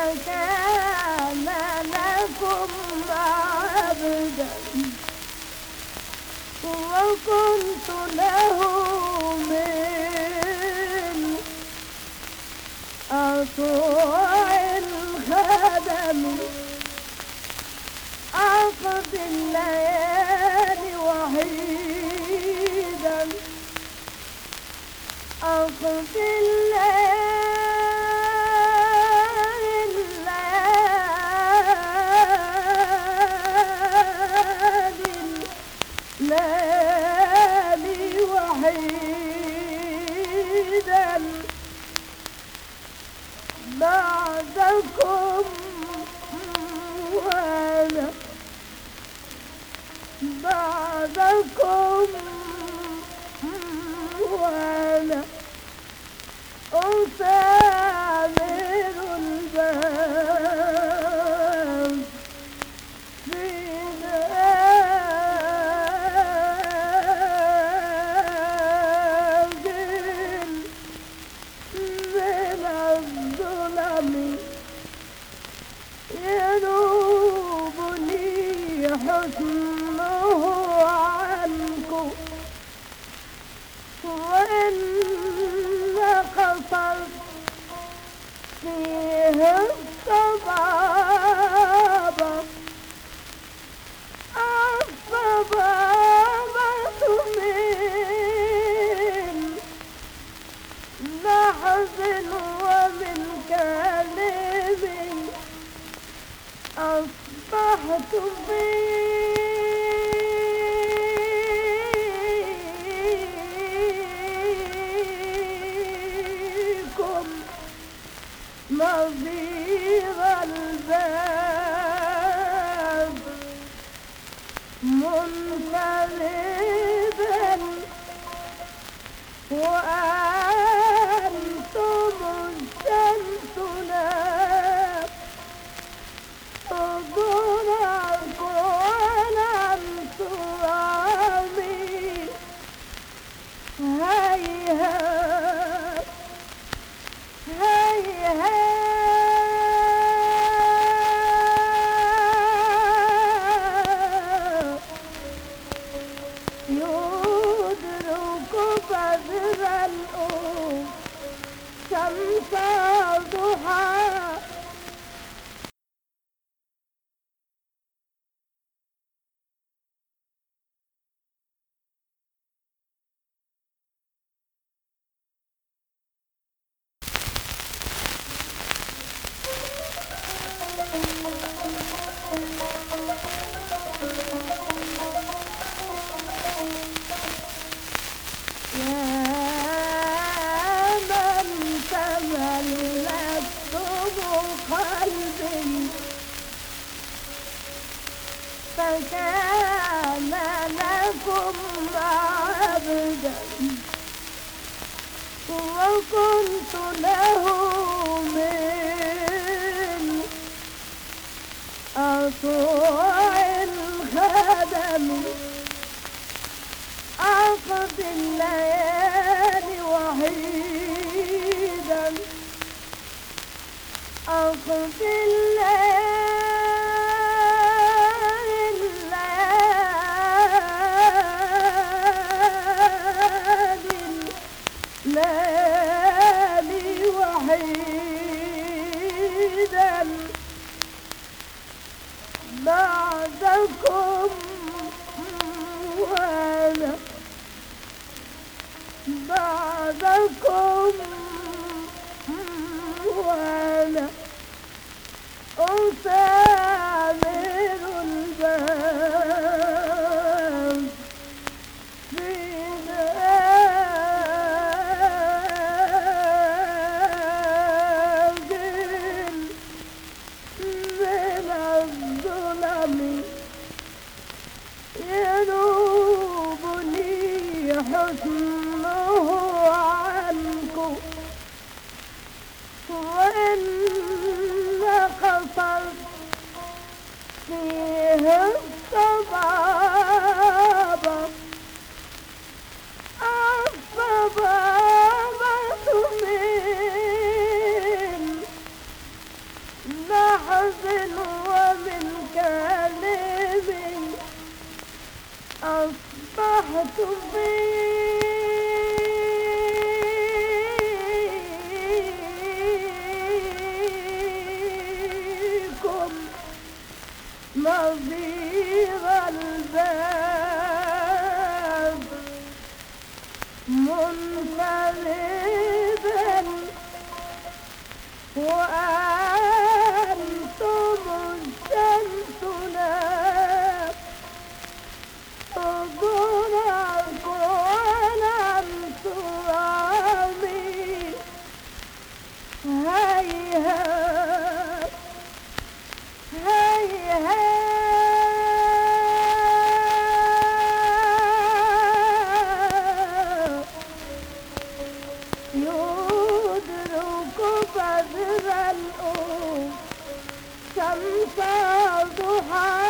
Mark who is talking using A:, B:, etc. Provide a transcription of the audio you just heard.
A: فكان لكم عبدا وكنت له من أطوع الخدم أقضي الليالي وحيدا أقضي الليالي وحيدا بعدكم وأنا بعدكم وأنا أسامر الباب في نادل من الظلم ينوبني حسنه عنكم وإن قصرت فيه الصبابة من محزن ومن كلب أصبحت فيكم نظير الباب منقلبا وأنتم الشمس لا تضركم عن ترامي هيهات هيهات يدرك بدر الأم شمس ضحى فكان لكم عبدا وكنت له من أطوع الخدم أقضي الليالي وحيدا أقضي الليالي وحيدا بعدكم وأنا بعدكم وأنا أسامر الباب في نادل من الظلم ينوبني حسنه عنكم وإن قصرت فيه الصبابة من رحت فيكم نظير الباب منفردا وأنتم الشمس لا تضرك ولم ترامي هيهات هيهات يدرك بدر الأم شمس ضحى